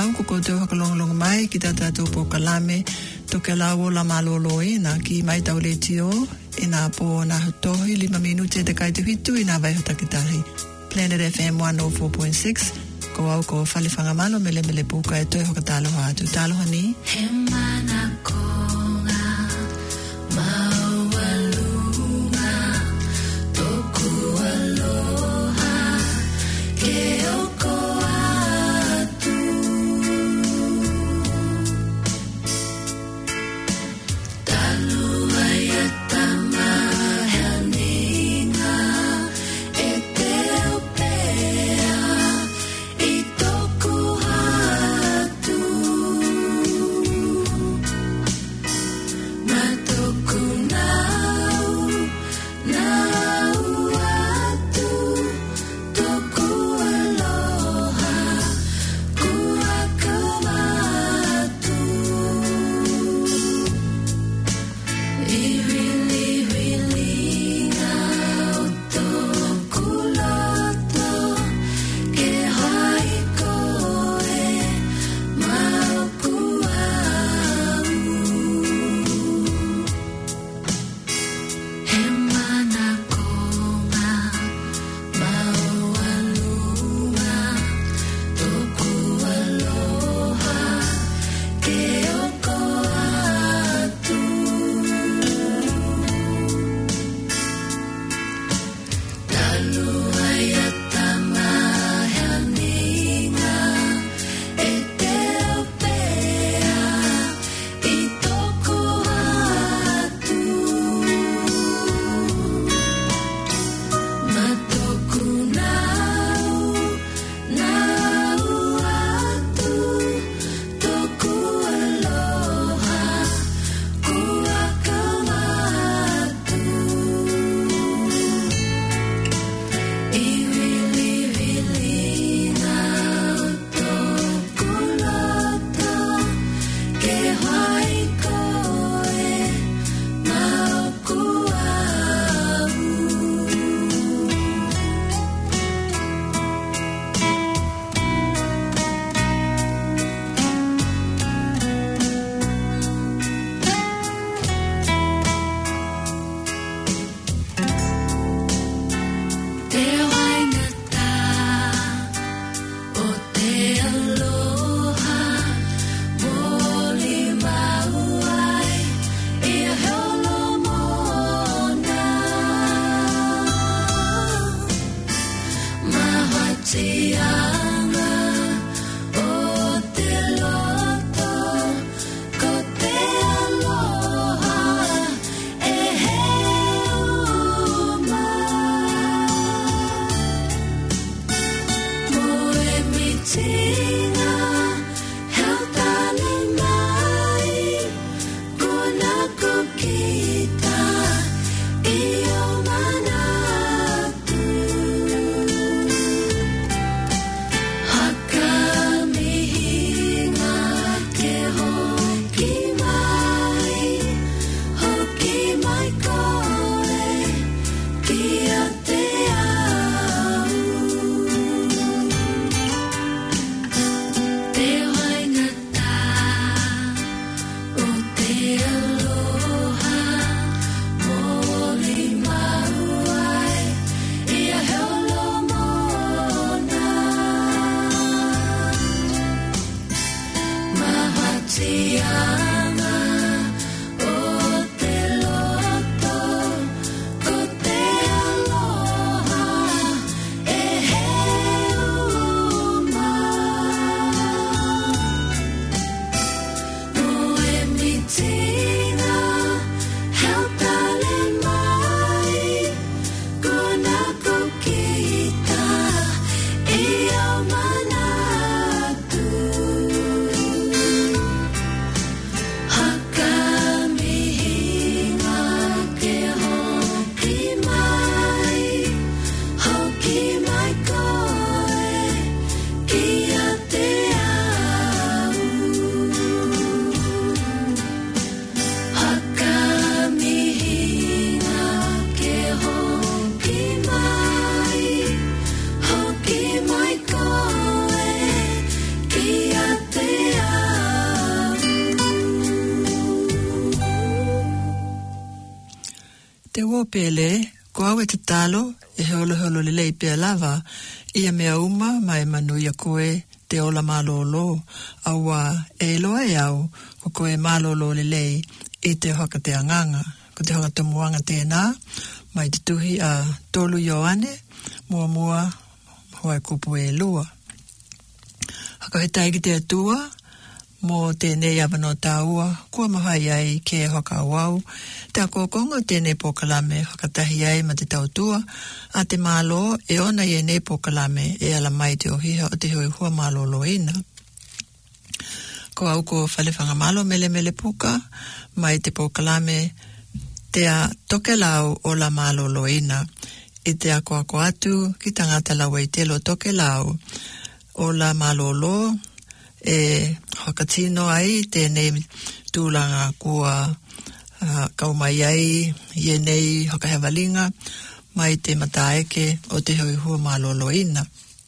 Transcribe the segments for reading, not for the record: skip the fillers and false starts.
lau ko te hakalonga mai ki tata tōpo kalame to ke lau la malolo na ki mai tau le tio ina po na tohi 5 minute te kai te hitu ina vai hota ki tahi Planet FM 104.6 ko au ko fale whangamalo mele puka e toi hokatalo hatu talo hani he mana konga maualunga toku aloha ke oko atu talu ayatama haninga e te opea i toku atu Te wopele, ko awe te talo, e holo le lei pia lava, ia mea uma mai manuia koe te ola malolo, awa e loa e au, ko koe malolo le lei i te hoka te anganga, ko te hoka tomuanga tēnā, mai te tuhi a tolu Ioane, mua hoa kupu e lua. Haka he taiki te atua, mō tēnei awano tāua, kua mahai ai ke hoka awau, te akokonga tēnei pokalame hakatahi ai ma te tautua, a te malo e ona i nei pokalame e ala mai te ohiha o te hui hua malolo ina. Ko au ko whalewhanga malo mele puka, mai te pokalame te a toke lau o la malolo ina, i te ako atu ki tangata lau i telo toke lau o la malolo, e hakatino ai tēnei tūlanga kua kaumai ai, i nei hakahewalinga, mai te mataeke o te hui hua malolo ina.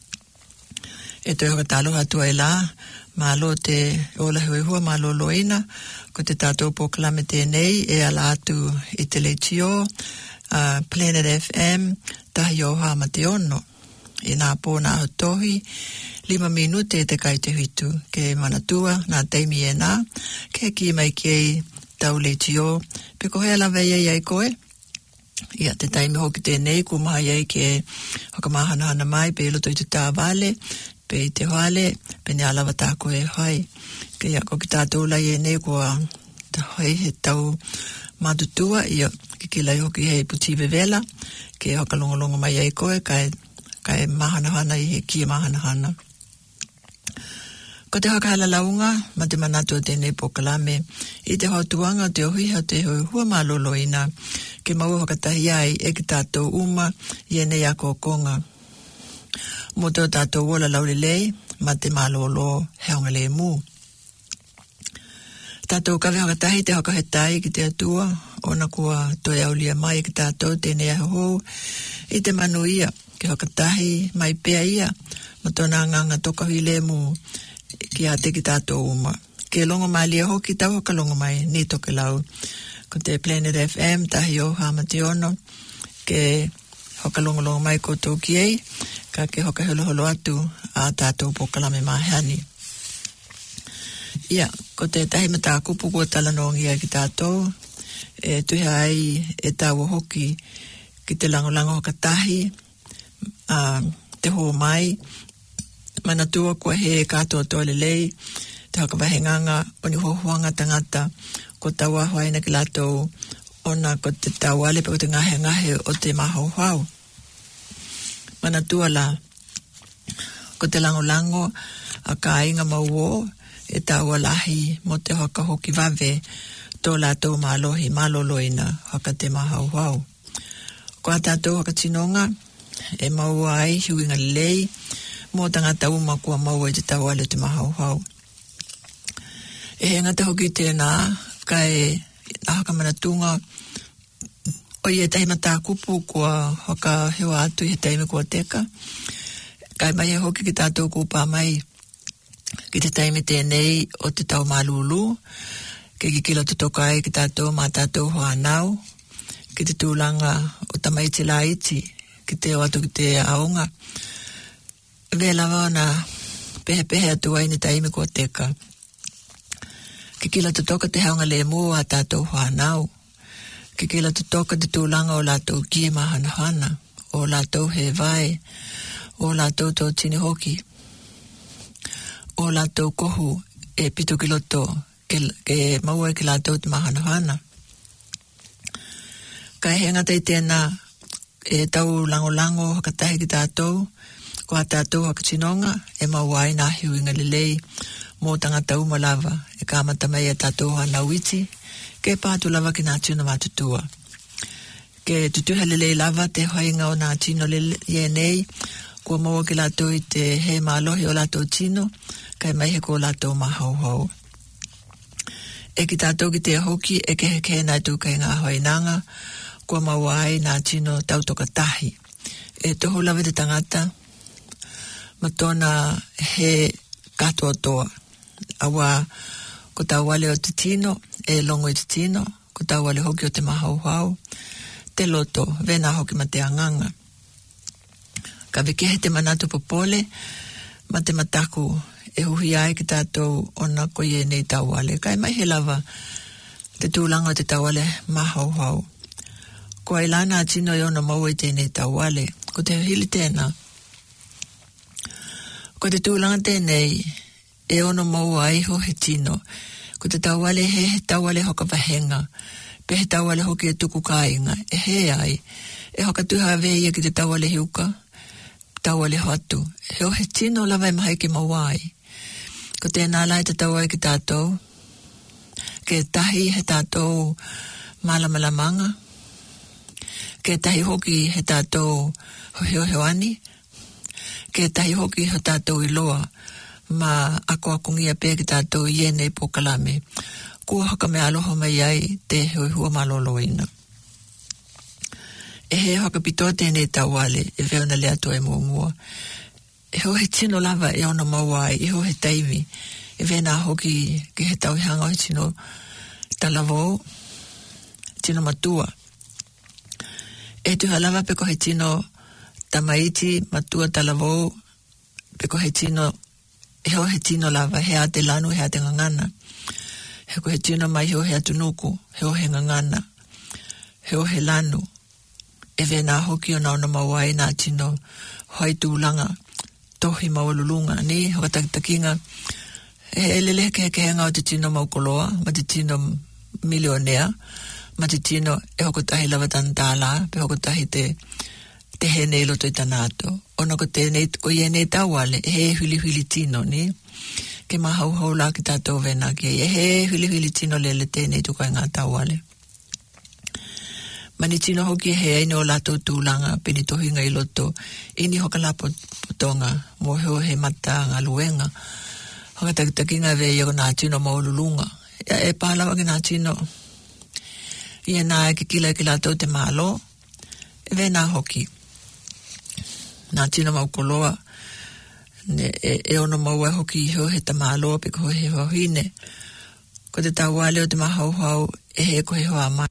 E toi hakataloha atua e la, malo te ola hui hua malolo ina, ko te tātou pokalame tēnei e ala atu i te leitio, Planet FM, tahi o hama te ono. E nā pōna hotohi, 5 minute te kai te hitu, ke manatua, nā teimi e nā, ke ki mai kei tau leitio, pe ko hea lawa iei ai koe, ia te taimi hoki tēnei, ku maha iei ke hokamahana mai, pe loto i te tāwale, pe i te hoale, pe ne alawa tā koe hai, ke ia ko ki tātou lai e nei kua hoi he tau matutua, ia ki lai hoki hei putive vela, ke hokalongolongo mai iei koe, kai mahanahana i he kia mahanahana. Ko te hakahala launga, ma te manatua tēnei pokalame, i te hautuanga te ohiha te hua malolo ina, ke mau hakatahi ai e ki tātou uma i enei a kokonga. Mo teo tātou wola laulelei, ma te malolo heonga le mū. Tātou kawe hakatahi te hakahetai ki te atua, ona kua toi aulia mai ki tātou tēnei aho, i te manuia, ke hakatahi mai pea ia, ma tōna nganga tokahi le mū, ki a te ki tātou uma. Ke longo mai lia hoki tau haka longo mai ni toke lau. Ko te Planet FM, tahi o hama te ono, ke hoka longo mai koutou ki ei, ka ke hoka holo atu a tātou pokalame mahani. Ia, ko te tahi mata kupu kua talanongi ai ki tātou, e tuhi ai e tāua hoki ki te lango hoka tahi, te ho mai, manatua kua he katoa toa lelei, te haka wahenganga, oni hohuanga tangata, ko taua hoaina ki latou, ona ko te tauale pe o te ngahe o te mahauhau. Manatua la, ko te lango, a ka inga mauo, e taua lahi mo te haka hoki vave, tō latou malohi maloloina, haka te mahauhau. Ko a tātou haka tinonga, e maua ai hiuinga lei, mō tangata uma kua maua i te tauale te mahauhau. E he ngata hoki tēnā, kai ahaka manatunga, o i e tahi mata kupu kua hoka hewa atu i he taimi kua teka, kai mai he hoki ki tātou kupa mai, ki te taimi tēnei o te tau malulu, ke ki kila tutoka ai ki tātou mā tātou hoa nau, ki te tūlanga o tamai te la iti, ki te o atu ki te aonga, vela wana pehe atu ai ni taimi kua teka. Ki kila tutoka te haunga le mua a tātou hoa nau, ki kila tutoka te tūlanga o lātou kie mahanahana, o lātou he vai, o lātou tō tini hoki, o lātou kohu e pitu ki loto, ke maua ki lātou te mahanahana. Kai he ngata i tēnā e tau lango hakatahi ki tātou, ko a tātou hakatinonga e mawai nā hiuinga lelei mō tangata umalava e kāmata mai a tātou hana witi ke pātu lava ki nā tino mātutua. Ke tutuha lelei lava te hoinga o nā tino lelei kua maua ki lātou i te he mālohi o lātou tino kai mai he ko lātou mahauhau. E ki tātou ki te hoki e ke heke nai tūkai ngā hoinanga kua maua ai nā tino tautoka tahi. E tohu lava te tangata ma tōna he katoa toa. Awa, ko tauale o te tino, e longo i te tino, ko tauale hoki o te mahauhau. te loto, vena hoki ma te anganga. Ka wekehe te manatu popole, ma te mataku e huhi ai ki tātou ona ko ie nei tauale. Kai mai he lava te tūlanga o te tauale mahauhau. Ko ai lana atino i ona mau i tēnei tauale. Ko te hili tēnā. Ko te tūlanga tēnei e ono mau ai ho he tino. Ko te tauale he tauale hoka wahenga. Pe he tauale hoki e tuku kāinga. E he ai. E hoka tuha veia ki te tauale hiuka. Tauale hoatu. He o he tino lawa e mahi ki mawai. Ko tēnā lai te tauai ki tātou. Ke tahi he tātou malamalamanga. Ke tahi hoki he tātou hoheoheoani. Ke tahi hoki he tātou iloa. Ma ako akungia pē ki tātou ienei pokalame. Kua haka me aloha mai ai te hoi maloloina. E he haka pitoa tēnei tauale e veona lea toa e mua. E ho he tino lava e ona mawai, e ho he taimi. E vena hoki ki he tau hanga o he tino talavou, tino matua. E tuha lava peko he tino tamaiti, matua talavou, peko he tino, e ho he tino lava, he a te lanu, he a te ngangana. He ko he tino mai he o he atunuku, he o he ngangana, he o he lanu. E vena hoki o nauna mawai nā tino hoi tūlanga, tohi maululunga, ni hoka takitakinga. E lele ke henga o te tino maukoloa, ma te tino milionea, ma te tino e hoko tahi lava tantala, pe hoko tahi te he nei loto i tanato. Ono ko te nei, ko ie nei tauale, e he huli tino, ni? Ke mahau la ki tātou vena ki e he huli tino lele te nei tukai ngā tauale. Mani tino hoki he aine o lato tūlanga, peni tohinga i loto, ini hoka la potonga, mo heo he mata ngā luenga. Hoka takitakinga ve iako nā tino maululunga. E pālawa ki nā tino, i e nā e ke kila ki lato te mālo, e ve nā hoki. Nā tino maukoloa, e ono mau e hoki i heo he ta mālo, pe ko he hohine. Ko te tauale o te mahauhau, e he ko he hoa mai.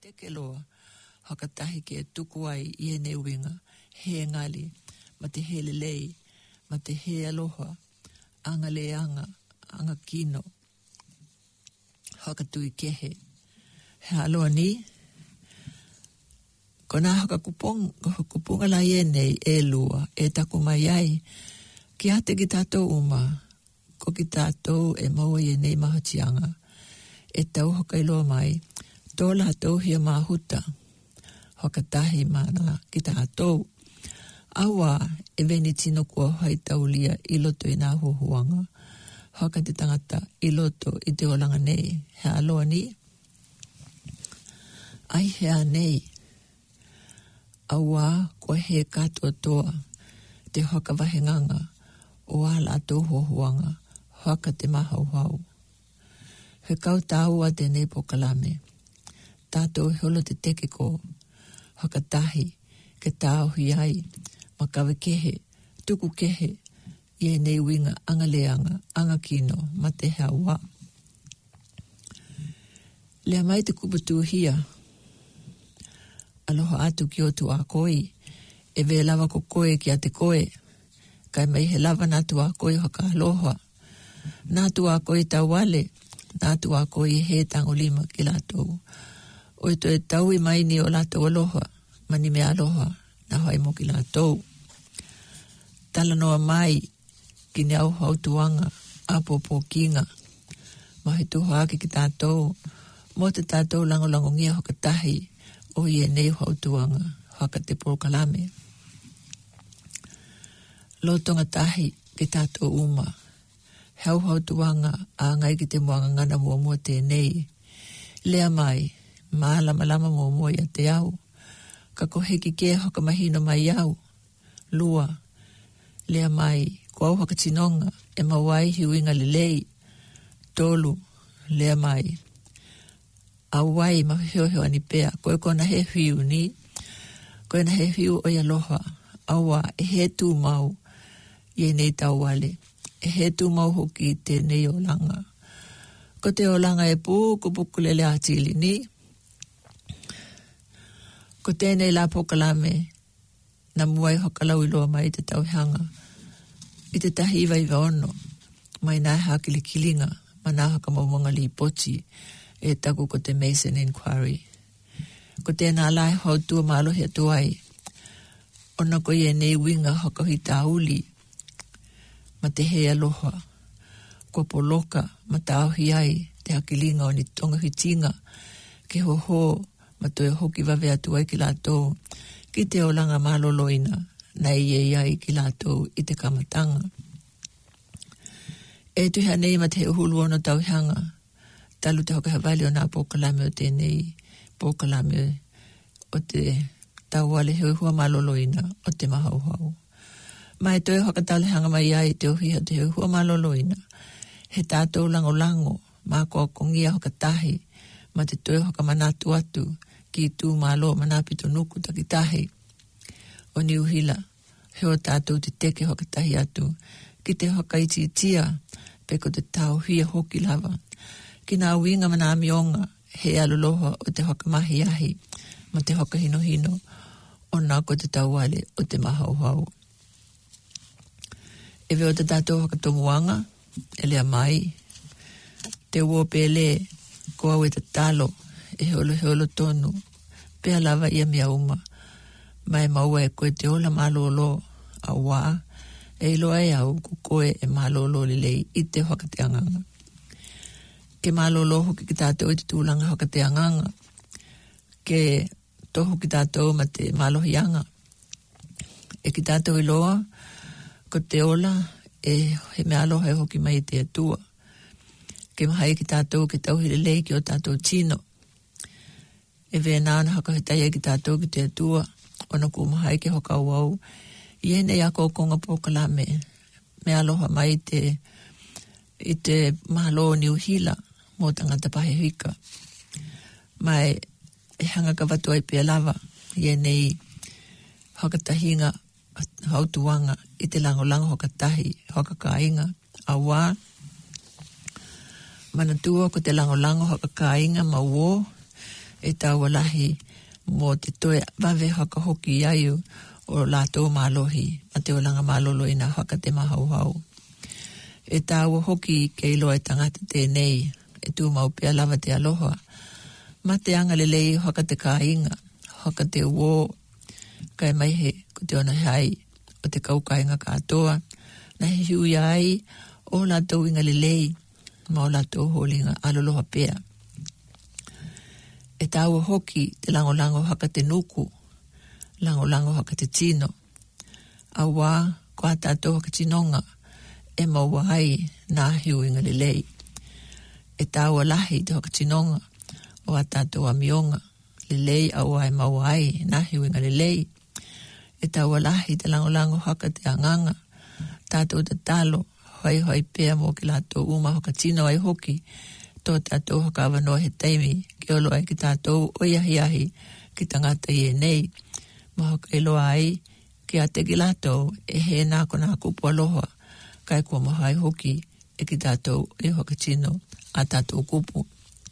teke loa hakatahi ke tuku ai i ne winga he ngali ma te he lelei ma te he aloha anga leanga anga kino hakatui kehe he aloa ni kona haka kupunga la nei e lua e taku mai ai ki ate ki tātou uma ko ki tātou e maua nei mahatianga e tau haka iloa mai tōla tau hia mahuta hakatahi mana ki tātou awa e veni tino kua hai tau lia i loto i nā huhuanga haka te tangata i loto i te olanga nei he aloa ni ai hea nei awa kua he katoa toa te haka wahenganga o ala tau huhuanga haka te mahauhau he kau tāua te nei pokalame tātou holo te teke ko hakatahi ke tāuhi ai makawe kehe, tuku kehe i nei winga anga leanga, anga kino, ma te hawa. Lea mai te kupatu hia aloha atu ki o tu a koi e ve lava ko koe ki a te koe kai mai he lava nā tu a koe haka aloha nā tu a koe tau wale nā tu a koe he tango lima ki lātou o to e tau i mai ni o lātou aloha mani me aloha na hoi mo ki lātou tala noa mai ki ne au hautuanga apopo kinga mahi tuha aki ki tātou mo te tātou lango ngia hoka tahi o ie nei hautuanga haka te pokalame lotonga tahi ki tātou uma hau hautuanga a ngai ki te moanga ngana mua tēnei lea mai malama mua ia te au ka koheki ke hoka mahino mai au lua lea mai ko au haka tinonga e mawai hiuinga lelei tolu lea mai awai mahiohio ani pea koe kona he hiu ni koe na he hiu o ia loha awa e he tū mau i nei tau wale e he tū mau hoki te nei o langa ko te o langa e puku lele atili ni ko tēnei la pokalame na muai hokalau iloa mai te tauhanga i te tahi iwa ono mai nā hakili kilinga ma nā haka maumonga li poti e taku ko te Mason Inquiry ko tēnā lai hautua maalohi atuai ona ko i nei winga hakahi tauli ma te he aloha ko poloka ma tāuhi ai te hakilinga o ni tonga hitinga ke hoho ma toi hoki wawe atu ai ki lātou ki te olanga maloloina na i ai ki lātou i te kamatanga. E tuha nei ma te uhulu ono tauhanga talu te hoka hawali o nā pokalame o tēnei pokalame o te tauale heu hua maloloina o te mahauhau. Mai toi hoka talehanga mai ai te uhiha te heu hua maloloina he tātou lango mā kua kongia hoka tahi ma te toi hoka manatu atu ki tū malo manapito nuku takitahi o ni uhila heo tātou te teke hoka tahi atu ki te hoka iti tia peko te tau hia hoki lava ki nā winga mana amionga he aloloha o te hoka mahi ahi ma te hoka hino o nā ko te tauale o te mahauhau e veo te tātou hoka tomuanga e lea mai te uopele ko au e te talo e heolo tonu pea lava ia mea uma mai maua e koe te ola malolo a wā e iloa e au ku koe e malolo lelei i te hoka te anganga ke malolo hoki ki tātou i te tūlanga hoka te anganga ke tohu ki tātou ma te malohianga e ki tātou iloa ko te ola e he mea aloha e hoki mai te atua ke mahai ki tātou ke tauhi lelei ki o tātou tino e venāna haka hitai ki tātou ki te atua ona ku mahai ke hoka au i ene ia konga pokalame me aloha mai i te mahalo ni uhila mo tangata pahe hika mai e hanga ka watu ai pia lava i ene i haka tahinga hautuanga i te lango hoka tahi hoka kainga a wā manatua ko te lango hoka kainga ma wō e taualahi mo te toe wawe haka hoki aiu o lātou mālohi, ma te olanga mālolo ina haka te mahauhau. E tāua hoki kei loa e tangata tēnei, e tū mau pia lava te aloha, ma te anga lelei haka te kāinga, haka te wō, kai mai he ko te ona hai o te kaukainga kātoa, na he hui ai o lātou inga lelei, ma o lātou holinga aloloha pia. E tāua hoki te lango haka te nuku, lango haka te tino. A wā, kua tātou haka tinonga, e maua ai nā hiu inga lelei. E tāua lahi te haka tinonga, o a tātou a mionga, lelei a wā e maua ai nā hiu inga lelei. E tāua lahi te lango haka te anganga, tātou te talo, hoi pēa mō ki lātou uma haka tino ai hoki, tō tātou haka awanoa he teimi, ki olo ai ki tātou oiahi ki tangata i e nei, ma haka e loa ai, ki a te ki lātou e he nāko nā kupu aloha, kai kua maha ai hoki e ki tātou e haka tino a tātou kupu.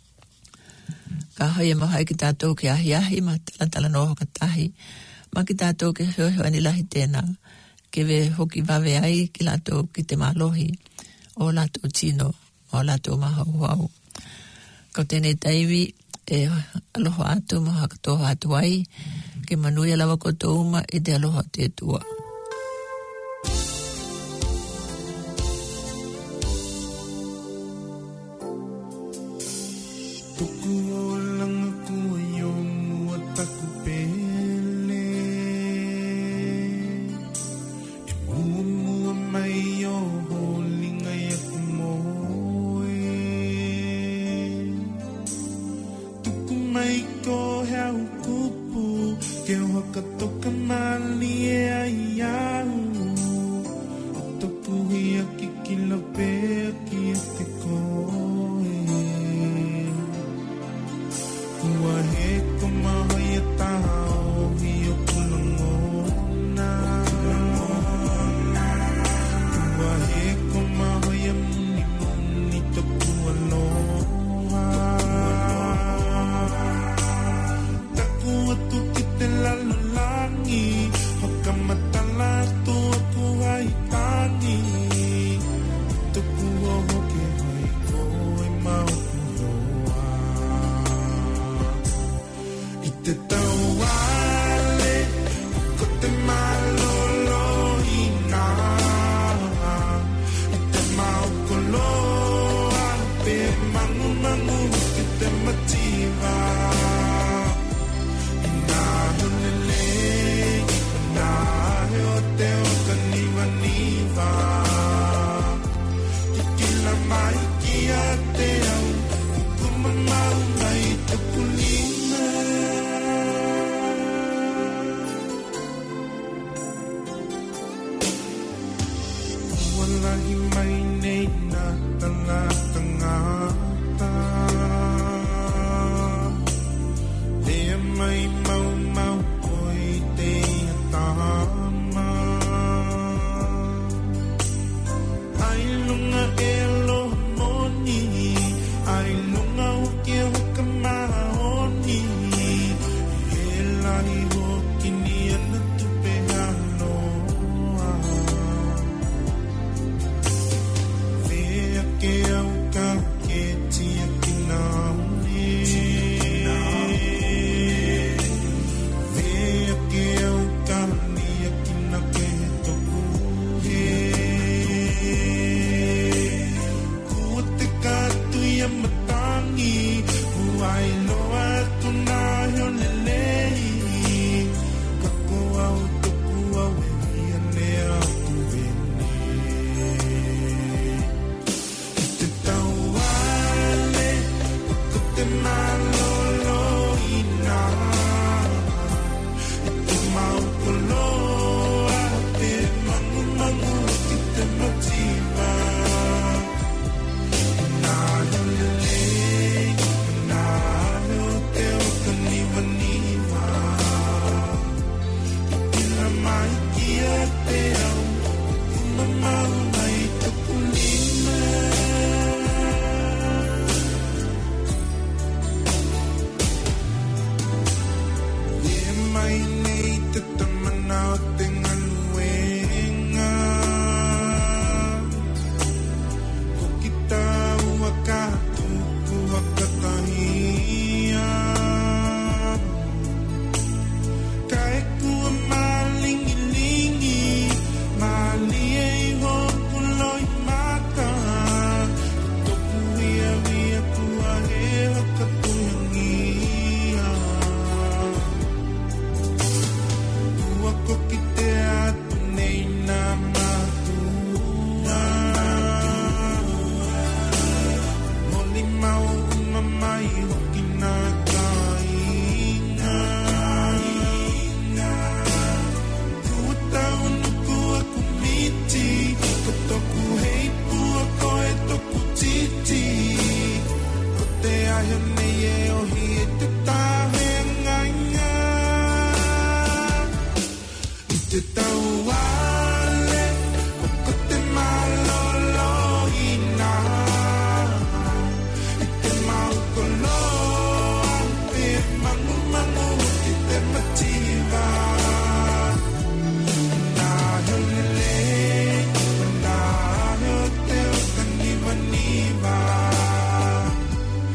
Ka hoi e maha ai ki tātou ki ahi, ma tala no haka tahi, ma ki tātou ki hoi ani lahi tēnā, ke we hoki wawe ai ki lātou ki te mālohi, o lātou tino, o lātou mahauhau. Ko tēnei taiwi, e aloha atu maha katoha atu ai, ke manuia lawa ko tō uma e te aloha te tua. Tuku o langa kua yo mua taku pele, e mua mai o holinga iaku moe. Tuku mai ko hau kupu, ke o haka toka mali e ai au. O toku hia ki kila pea ki e te